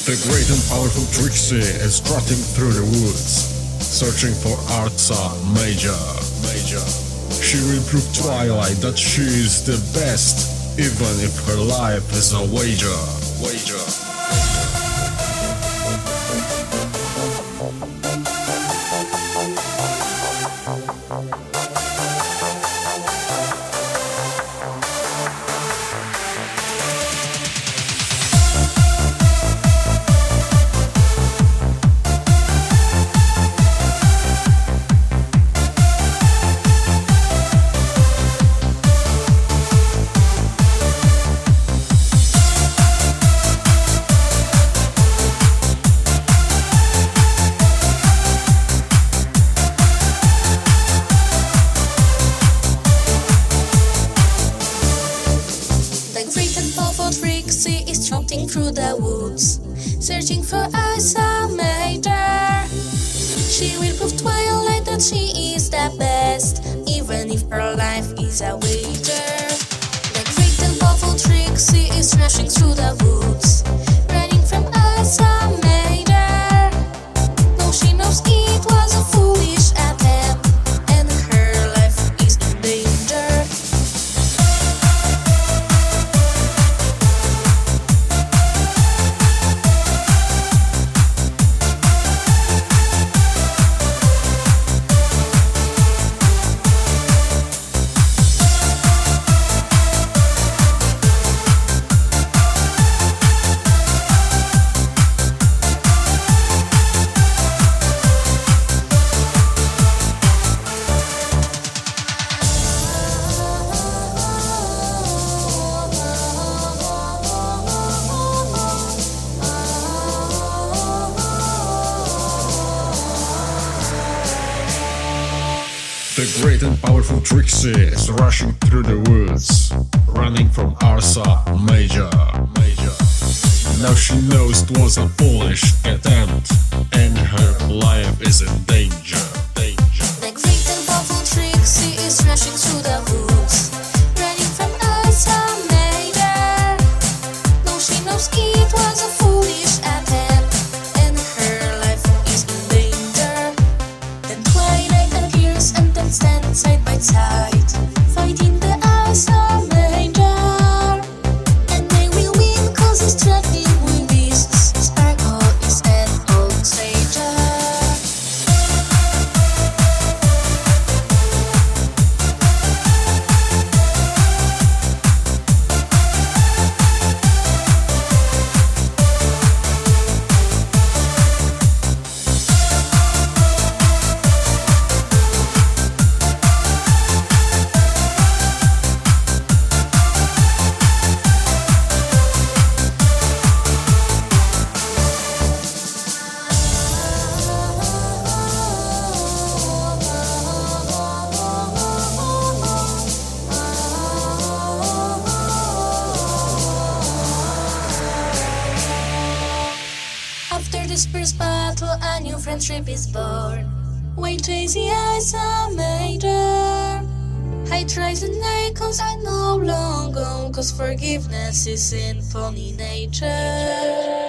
The great and powerful Trixie is strutting through the woods, searching for Ursa Major. She will prove Twilight that she is the best, even if her life is a wager. Trixie is trotting through the woods, searching for Ursa Major. She will prove Twilight that she is the best, even if her life is a wager. The great and powerful Trixie is rushing through the woods, running from Ursa Major. Though she knows it was a foolish attempt, and her life is in danger. The great and powerful Trixie is rushing through the woods, running from Ursa Major. Now she knows it was a foolish attempt, and her life is in danger. The great and powerful Trixie is rushing through the woods, running from Ursa Major. Though she knows it was a foolish attempt, and her life is in danger. Then Twilight appears and then stand side by side, fighting the Ursa Major. And they will win cause he's struggling with beasts. Sparkle is an old sager. After this first battle, a new friendship is born. Wait, Tracy, Ursa Major. High tries and icons are no long gone, cause forgiveness is in funny nature.